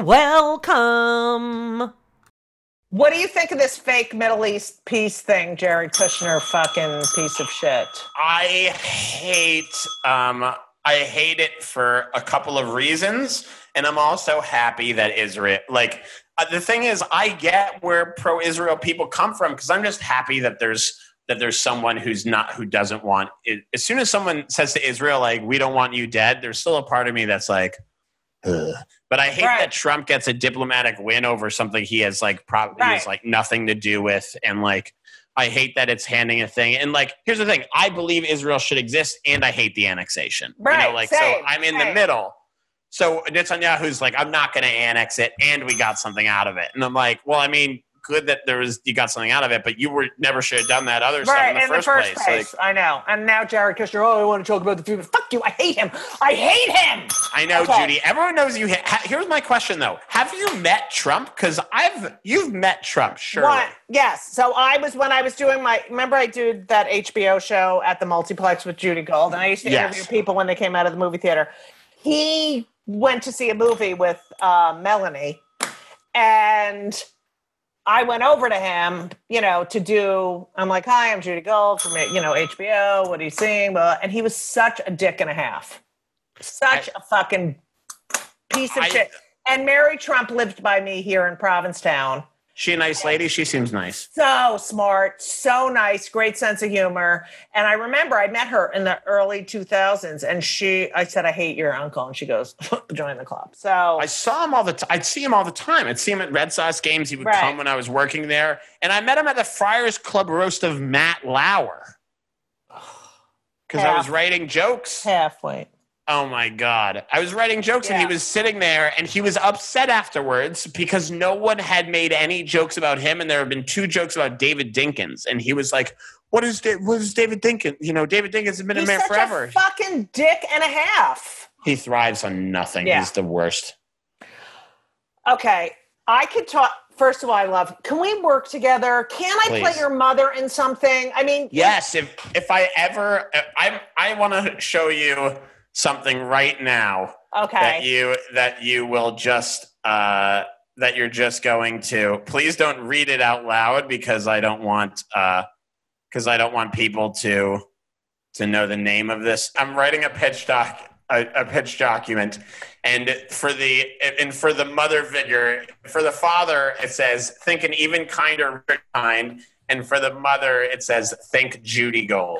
welcome.
What do you think of this fake Middle East peace thing, Jared Kushner fucking piece of shit?
I hate um I hate it for a couple of reasons, and I'm also happy that Israel like uh, the thing is I get where pro-Israel people come from because I'm just happy that there's that there's someone who's not who doesn't want it. As soon as someone says to Israel like we don't want you dead, there's still a part of me that's like ugh. But I hate right. that Trump gets a diplomatic win over something he has like probably right. has like nothing to do with, and like I hate that it's handing a thing. And like here's the thing, I believe Israel should exist and I hate the annexation.
Right.
You know, like
same,
so I'm in
same.
the middle. So Netanyahu's like, I'm not gonna annex it and we got something out of it. And I'm like, well, I mean, good that there was you got something out of it, but you were never should have done that other
right,
stuff in the,
in
first,
the first
place.
place.
Like,
I know. And now Jared Kushner, oh, I want to talk about the food. Fuck you. I hate him. I hate him.
I know,
okay.
Judy. Everyone knows you. Ha- Here's my question, though. Have you met Trump? Because I've you've met Trump, surely.
What? Yes. So I was when I was doing my. Remember, I did that H B O show at the Multiplex with Judy Gold, and I used to
yes.
interview people when they came out of the movie theater. He went to see a movie with uh, Melanie, and I went over to him, you know, to do, I'm like, hi, I'm Judy Gold from, you know, H B O. What are you seeing? Well, and he was such a dick and a half. Such I, a fucking piece of I, shit. And Mary Trump lived by me here in Provincetown.
She a nice lady? She seems nice.
So smart, so nice, great sense of humor. And I remember I met her in the early two thousands, and she, I said, I hate your uncle. And she goes, join the club. So
I saw him all the time. I'd see him all the time. I'd see him at Red Sox games. He would right. come when I was working there. And I met him at the Friars Club roast of Matt Lauer. Because I was writing jokes.
Halfway.
Oh, my God. I was writing jokes, yeah. and he was sitting there, and he was upset afterwards because no one had made any jokes about him, and there have been two jokes about David Dinkins. And he was like, what is, da- what is David Dinkins? You know, David Dinkins has been
He's
a man
such
forever.
A fucking dick and a half.
He thrives on nothing. Yeah. He's the worst.
Okay. I could talk. First of all, I love, can we work together? Can I
Please.
play your mother in something? I mean.
Yes. If, if I ever, I, I want to show you something right now.
Okay.
That you that you will just uh, that you're just going to. Please don't read it out loud because I don't want because uh, I don't want people to to know the name of this. I'm writing a pitch doc a, a pitch document, and for the and for the mother figure, for the father, it says think an even kinder Richard Kind, and for the mother, it says think Judy Gold.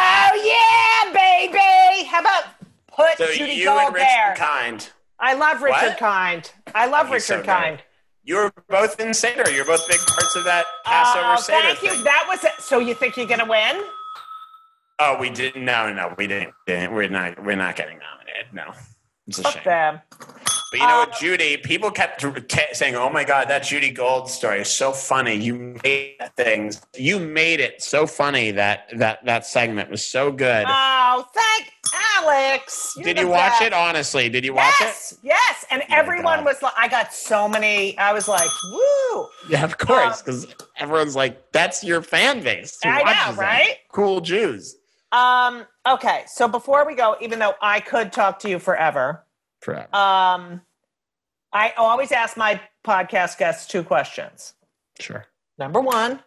Oh yeah, baby! How about put
So
Judy
you
Gold
and Richard
there?
Kind.
I love Richard
What?
Kind. I love
Oh, he's
Richard
so
Kind.
good. You were both in Seder. You're both big parts of that Passover
Oh,
Seder
thank
thing.
you. That was it. So you think you're gonna win?
Oh, we didn't. No, no, we didn't. didn't. We're not. We're not getting nominated. No, it's a
Fuck
shame.
them.
But you know
Uh,
what, Judy? People kept t- saying, "Oh my God, that Judy Gold story is so funny. You made things. You made it so funny that that that segment was so good."
Oh, thank Alex. You're
Did
the
you watch
best.
it? Honestly, did you watch
Yes, yes. And
Oh my
everyone
God.
was like, I got so many. I was like, woo.
it? Yeah, of course, because everyone's like, "That's your fan base." who
I know,
watches that.
right?
Cool Jews.
Um, okay. So before we go, even though I could talk to you forever,
Forever.
um, I always ask my podcast guests two questions.
Sure.
Number one,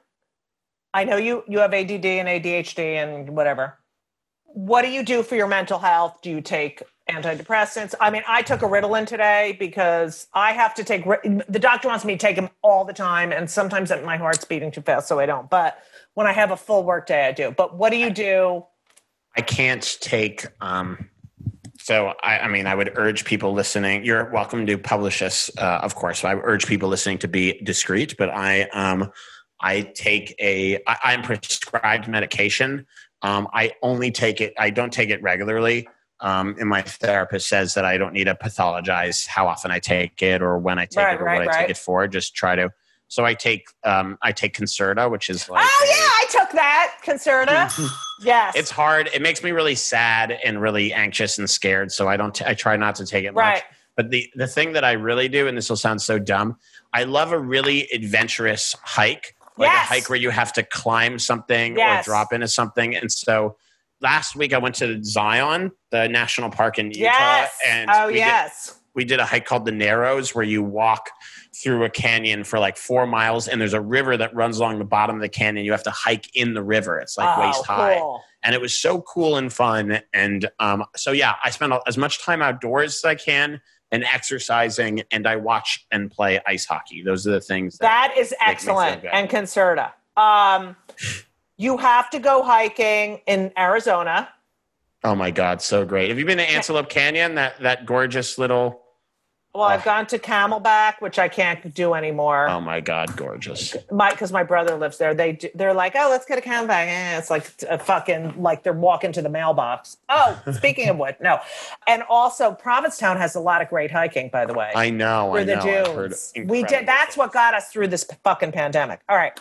I know you you have A D D and A D H D and whatever. What do you do for your mental health? Do you take antidepressants? I mean, I took a Ritalin today because I have to take, the doctor wants me to take them all the time. And sometimes my heart's beating too fast, so I don't. But when I have a full work day, I do. But what do you do?
I can't take. Um, so, I, I mean, I would urge people listening. You're welcome to publish this, uh, of course. So I would urge people listening to be discreet. But I, um, I take a. I, I'm prescribed medication. Um, I only take it. I don't take it regularly. Um, and my therapist says that I don't need to pathologize how often I take it or when I take
Right,
it or
right,
what I
right.
take it for. Just try to. So I take. Um, I take Concerta, which is like.
Oh,
a-
yeah, I took that. Concerta. Yes.
It's hard. It makes me really sad and really anxious and scared. So I don't. T- I try not to take it
Right.
much. But the the thing that I really do, and this will sound so dumb, I love a really adventurous hike, like
Yes.
a hike where you have to climb something
Yes.
or drop into something. And so last week I went to Zion, the national park in Utah,
Yes.
and
Oh,
we did,
yes.
we did a hike called the Narrows, where you walk through a canyon for like four miles, and there's a river that runs along the bottom of the canyon. You have to hike in the river. It's like
Oh,
waist high,
cool.
and it was so cool and fun. And um, so yeah, I spend as much time outdoors as I can and exercising, and I watch and play ice hockey. Those are the things that,
That is
me feel
excellent.
good.
And Concerta. Um, you have to go hiking in Arizona.
oh my God, so great. Have you been to Antelope Canyon? That that gorgeous little,
Well, I've
Oh.
gone to Camelback, which I can't do anymore.
oh my God, gorgeous.
My because my brother lives there. They do, they're like, oh, let's get a Camelback. Eh, it's like a fucking like they're walking to the mailbox. Oh, speaking of what, no, and also Provincetown has a lot of great hiking, by the way.
I know,
through
I
the
know. I've heard
dunes. We
incredible
did. That's
things.
what got us through this fucking pandemic. All right.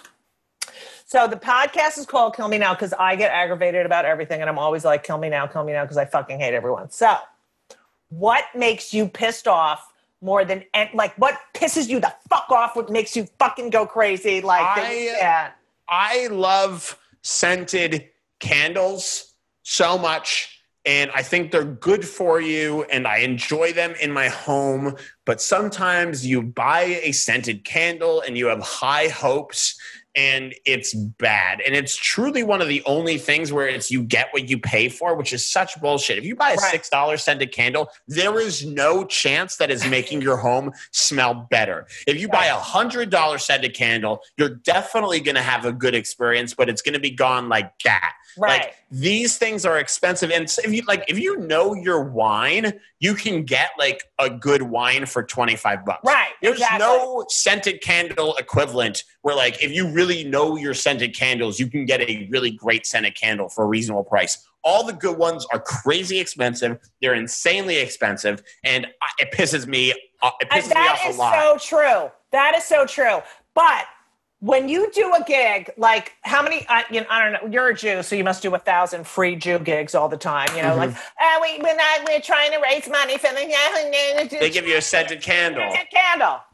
So the podcast is called Kill Me Now because I get aggravated about everything, and I'm always like, kill me now, kill me now, because I fucking hate everyone. So, what makes you pissed off more than and like what pisses you the fuck off? What makes you fucking go crazy? Like, that you
I-
can't-
I love scented candles so much, and I think they're good for you, and I enjoy them in my home. But sometimes you buy a scented candle and you have high hopes, and it's bad. And it's truly one of the only things where it's you get what you pay for, which is such bullshit. If you buy a
Right.
six dollars scented candle, there is no chance that is making your home smell better. If you buy a one hundred dollars scented candle, you're definitely going to have a good experience, but it's going to be gone like that.
Right.
Like these things are expensive, and so if you like, if you know your wine, you can get like a good wine for twenty five bucks.
Right,
There's
exactly.
no scented candle equivalent where, like, if you really know your scented candles, you can get a really great scented candle for a reasonable price. All the good ones are crazy expensive. They're insanely expensive, and I- it pisses me. uh, It
And
pisses me
that
off a
is
lot.
so true. That is so true. But when you do a gig, like how many? I, you know, I don't know. You're a Jew, so you must do a thousand free Jew gigs all the time. You know, like uh, we we're not we're trying to raise money for the
They give you a scented candle.
scented candle.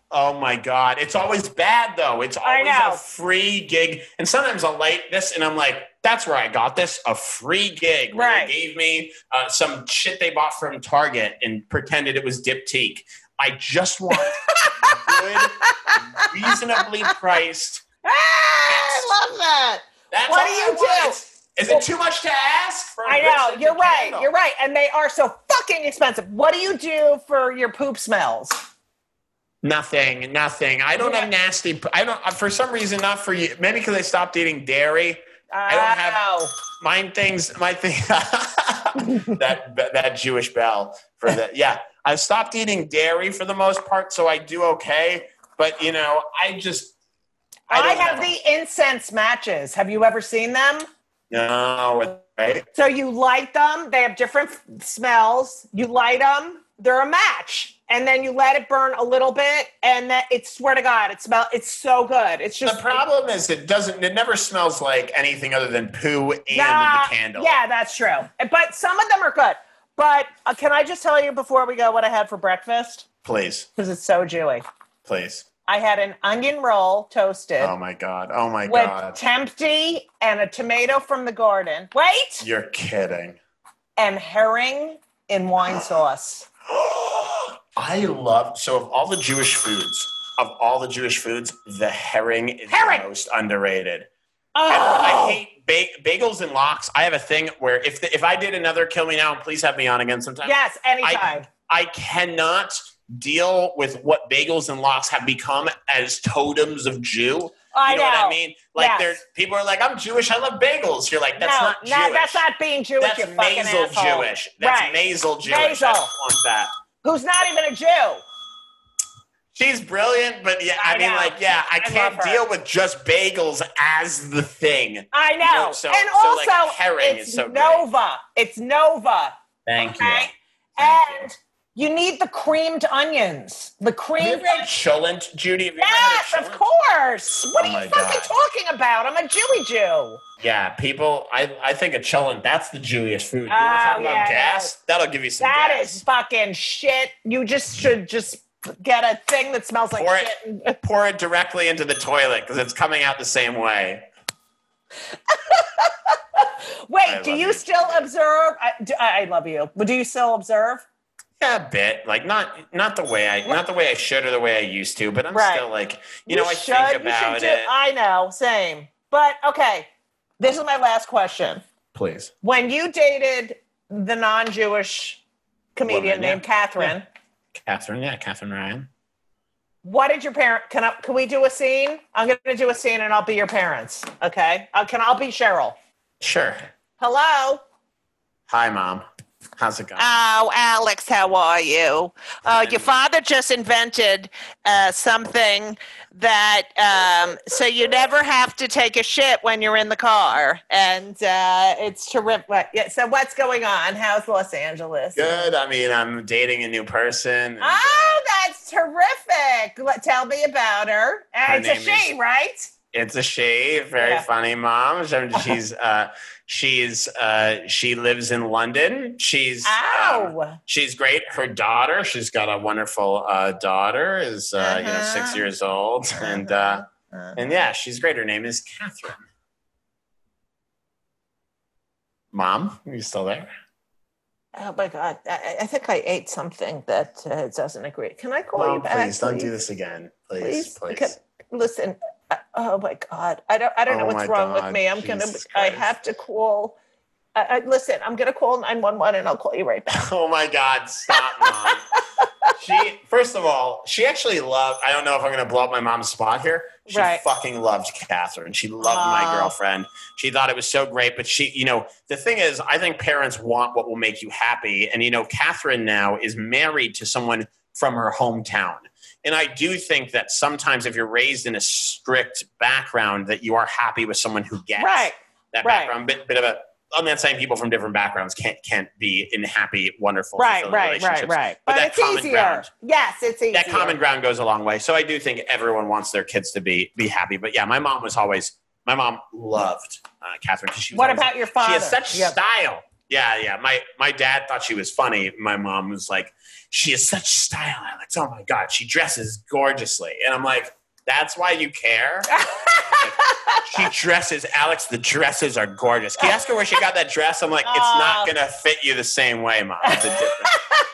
Oh my God. It's always bad though. It's
I
always
know.
a free gig. And sometimes I'll like this and I'm like, that's where I got this, a free gig. Where
Right.
They gave me uh, some shit they bought from Target and pretended it was Diptyque. I just want good, reasonably priced.
Ah, I love that.
That's
What
all
do
I
you
want.
do?
It's- Is it too much to ask for a
I
good
know.
scented
You're right.
candle?
You're right. And they are so fucking expensive. What do you do for your poop smells?
Nothing, nothing. I don't
Yeah.
have nasty. I don't, for some reason, not for you. Maybe because I stopped eating dairy. I don't have
Oh.
mine things. My thing, that that Jewish bell for the yeah. I stopped eating dairy for the most part, so I do okay. But you know, I just
I,
don't
have
know.
the incense matches. Have you ever seen them?
no right.
So you light them. They have different f- smells. You light them. They're a match, and then you let it burn a little bit, and that it. Swear to God, it smells. It's so good. It's just
The problem is it doesn't. It never smells like anything other than poo and
Yeah,
the candle.
Yeah, that's true. But some of them are good. But uh, can I just tell you before we go what I had for breakfast?
Please,
Because it's so Jewy.
please.
I had an onion roll toasted
Oh my God. Oh my
with
God.
tempeh and a tomato from the garden. Wait!
You're kidding.
And herring in wine sauce.
I love so of all the Jewish foods, of all the Jewish foods, the herring is
Herring!
the most underrated.
Oh,
I hate ba- bagels and lox. I have a thing where if the, if I did another Kill Me Now, please have me on again sometime.
yes, anytime.
I cannot deal with what bagels and lox have become as totems of Jew.
I
You know, what I
know.
mean? Like,
Yes.
they're people are like, I'm Jewish. I love bagels. You're like, that's
no,
not Jewish.
no, that's not being Jewish,
That's
you fucking
nasal
asshole.
Jewish. That's
Right.
nasal Jewish.
Nasal.
I don't want that.
Who's not even a Jew.
She's brilliant, but yeah, I,
I
mean,
know.
like, yeah, I,
I
can't
love her.
deal with just bagels as the thing.
I know.
know, so-
and
so,
also,
like, herring
it's
is so great.
Nova. It's Nova.
Thank
Okay?
Thank
and you. need the creamed onions. The
Have you
creamed
ever had cholent, Judy? Have you ever
Yes,
had a
of
cholent?
course. What
Oh
are
my
you fucking
God.
talking about? I'm a Jewy Jew.
Yeah, people, I, I think a cholent, that's the Jewiest food. You
Oh,
want to talk about
yeah,
gas? That'll give you some
That
gas.
is fucking shit. You just should just get a thing that smells like
Pour
shit.
it,
and-
pour it directly into the toilet because it's coming out the same way.
Wait,
I
do
love
you
you.
still observe? I, do, I love you. But do you still observe?
Yeah, a bit. Like not not the way I not the way I should or the way I used to, but I'm
Right.
still like, you, know, I
should,
think
you should
about
do-
it.
I know, same. But okay, this is my last question.
Please.
When you dated the non-Jewish comedian
Woman, yeah.
named Catherine,
Catherine, yeah, Catherine Ryan.
what did your parent? Can I? Can we do a scene? I'm going to do a scene, and I'll be your parents. Okay? Uh, can I be Cheryl?
Sure.
Hello.
Hi, Mom. How's it going?
Oh, Alex, how are you? Uh, your father just invented uh, something that um, so you never have to take a shit when you're in the car, and uh, it's terrific. Yeah, so what's going on? How's Los Angeles?
Good. I mean, I'm dating a new person. and,
Oh, that's terrific. Let, tell me about her. Uh,
Her
it's a
name
she,
is-
right?
It's a she. Very
Yeah.
funny, Mom. She's uh, she's uh, she lives in London. She's um,
Ow.
she's great. Her daughter, she's got a wonderful uh, daughter. Is uh, you know
Uh-huh.
six years old, and uh,
Uh,
and yeah, she's great. Her name is Catherine. Mom, are you still there?
oh my God, I, I think I ate something that uh, doesn't agree. Can I call you
Mom,
back?
please don't do this again. Please, please.
Can- listen, uh, oh my God, I don't, I don't know
Oh
what's
my
wrong
God,
with me. I'm gonna,
Jesus
I
Christ.
have to call. I, I, listen, I'm gonna call nine one one and I'll call you right back.
Oh my God, stop, Mom. She, first of all, she actually loved, I don't know if I'm going to blow up my mom's spot here. She
Right.
fucking loved Catherine. She loved my
Oh.
girlfriend. She thought it was so great. But she, you know, the thing is, I think parents want what will make you happy. And, you know, Catherine now is married to someone from her hometown. And I do think that sometimes if you're raised in a strict background, that you are happy with someone who gets
Right.
that
right.
background. Bit, bit of a, I'm not saying people from different backgrounds can't can't be in happy, wonderful,
Right,
fulfilling
right, right,
relationships.
right.
But,
But,
that
it's
common
easier.
ground,
Yes, it's easier.
that common ground goes a long way. So I do think everyone wants their kids to be be happy. But yeah, my mom was always. My mom loved uh, Catherine because she. Was
What
always-
about your father?
She has such
Yep.
style. Yeah, yeah. My my dad thought she was funny. My mom was like, she has such style, Alex. Oh my God, she dresses gorgeously. And I'm like, that's why you care? Like, she dresses, Alex, the dresses are gorgeous. Can you ask her where she got that dress? I'm like, it's uh, not going to fit you the same way, Mom. It's a different,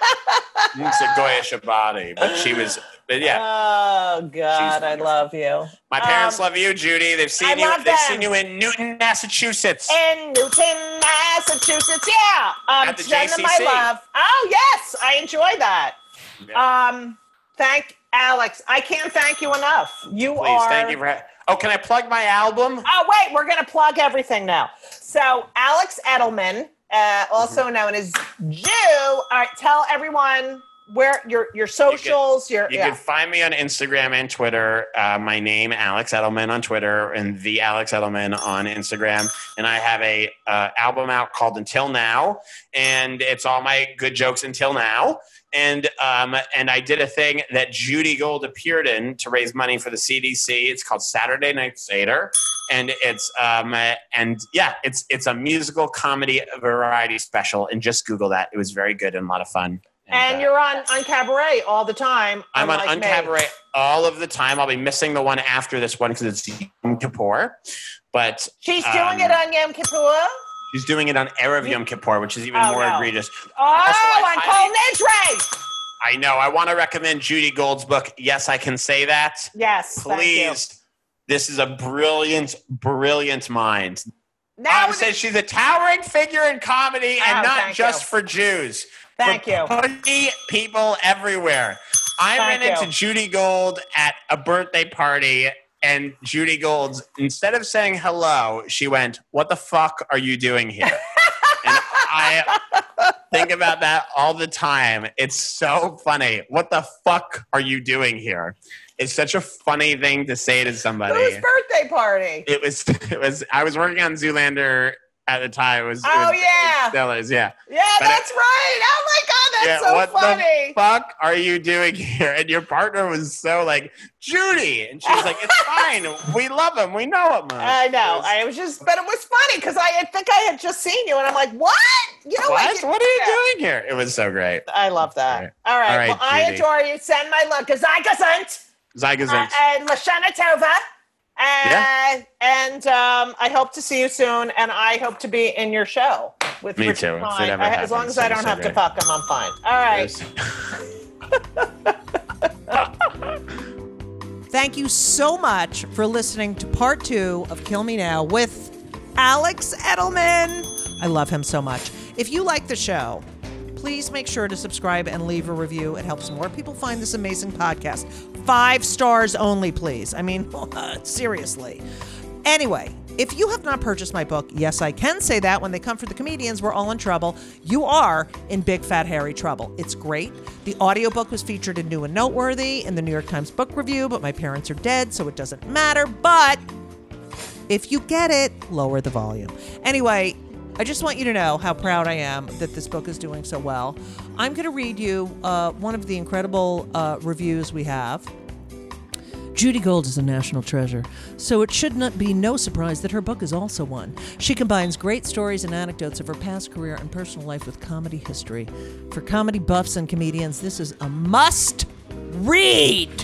it's a Goya Shabbat. But she was, but yeah.
Oh, God, I love you.
My parents
um,
love you, Judy. They've seen
I
you.
love
They've
them.
seen you in Newton, Massachusetts.
In Newton, Massachusetts, yeah. Um,
At the
send
J C C.
them my love. Oh, yes, I enjoy that.
Yeah.
Um, thank Alex. I can't thank you enough. You
Please,
are.
thank you for. Oh, can I plug my album?
Oh, wait, we're going to plug everything now. So, Alex Edelman, uh, also mm-hmm. known as Jew. All right, tell everyone where your your socials.
You, can,
your
you
yeah.
can find me on Instagram and Twitter. Uh, my name, Alex Edelman, on Twitter, and the Alex Edelman on Instagram. And I have a uh, album out called Until Now, and it's all my good jokes until now. And um, and I did a thing that Judy Gold appeared in to raise money for the C D C. It's called Saturday Night Seder, and it's um, and yeah, it's it's a musical comedy variety special. And just Google that; it was very good and a lot of fun.
And, and uh, you're on on Cabaret all the time.
I'm on
like
Cabaret all of the time. I'll be missing the one after this one because it's Yom Kippur. But
she's
um,
doing it on Yom Kippur.
She's doing it on Erev Yom Kippur, which is even
oh,
more
no.
egregious.
Oh, on Kol Nidre!
I know. I want to recommend Judy Gold's book. Yes, I Can Say That.
Yes,
please. This is a brilliant, brilliant mind.
Now
I said she's a towering figure in comedy, and
oh,
not just
you.
for Jews.
Thank
for
you.
Putty people everywhere. I
thank
ran
you.
into Judy Gold at a birthday party. And Judy Gold's, instead of saying hello, she went, "What the fuck are you doing here?" And I think about that all the time. It's so funny. What the fuck are you doing here? It's such a funny thing to say to somebody.
Whose birthday party?
It was, it was, I was working on Zoolander at the time. It was,
oh,
it was,
yeah.
Stellars, yeah.
Yeah,
but
that's
it,
right. Oh, my God, that's
yeah,
so
what
funny.
The fuck are you doing here? And your partner was so like, Judy. And she's like, it's fine. We love him. We know him.
I know.
It was,
I was just, but it was funny because I had, think I had just seen you. And I'm like, what? You know
what?
Like,
what are you
yeah.
doing here? It was so great.
I love that.
Right.
All right.
All right,
well, I
Judy.
adore you. Send my love. Gesundheit.
Zygazint.
Uh, and Lashana Tova. And,
Yeah.
and um, I hope to see you soon. And I hope to be in your show with
Me
Richard
too. If it
Pine.
ever
I-
happens,
as long as
it'll
I
be
don't
so
have to
great.
fuck him, I'm fine. All right.
Thank you so much for listening to part two of Kill Me Now with Alex Edelman. I love him so much. If you like the show, please make sure to subscribe and leave a review. It helps more people find this amazing podcast. Five stars only, please. I mean, seriously. Anyway, if you have not purchased my book, Yes, I Can Say That, When They Come for the Comedians, We're All in Trouble, you are in big, fat, hairy trouble. It's great. The audiobook was featured in New and Noteworthy in the New York Times Book Review, but my parents are dead, so it doesn't matter. But if you get it, lower the volume. Anyway, I just want you to know how proud I am that this book is doing so well. I'm going to read you uh, one of the incredible uh, reviews we have. Judy Gold is a national treasure, so it should not be no surprise that her book is also one. She combines great stories and anecdotes of her past career and personal life with comedy history. For comedy buffs and comedians, this is a must read.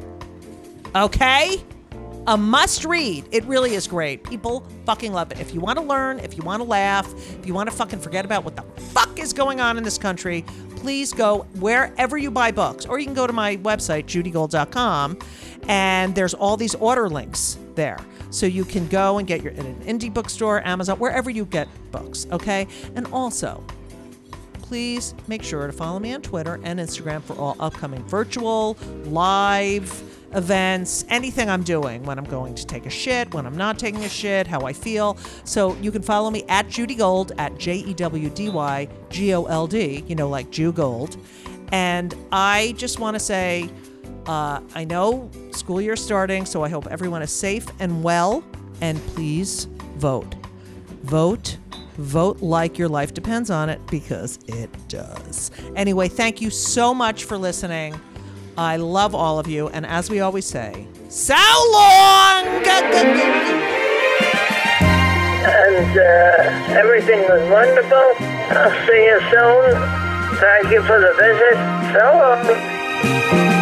Okay? A must read. It really is great. People fucking love it. If you want to learn, if you want to laugh, if you want to fucking forget about what the fuck is going on in this country, please go wherever you buy books. Or you can go to my website, judy gold dot com, and there's all these order links there. So you can go and get your in an indie bookstore, Amazon, wherever you get books, okay? And also, please make sure to follow me on Twitter and Instagram for all upcoming virtual, live events, anything I'm doing, when I'm going to take a shit, when I'm not taking a shit, how I feel. So you can follow me at Judy Gold, at J E W D Y G O L D, you know, like Jew Gold. And I just want to say, uh, I know school year's starting, so I hope everyone is safe and well, and please vote. Vote. Vote like your life depends on it, because it does. Anyway, thank you so much for listening. I love all of you, and as we always say, so long!
And uh, everything was wonderful. I'll see you soon. Thank you for the visit. So long.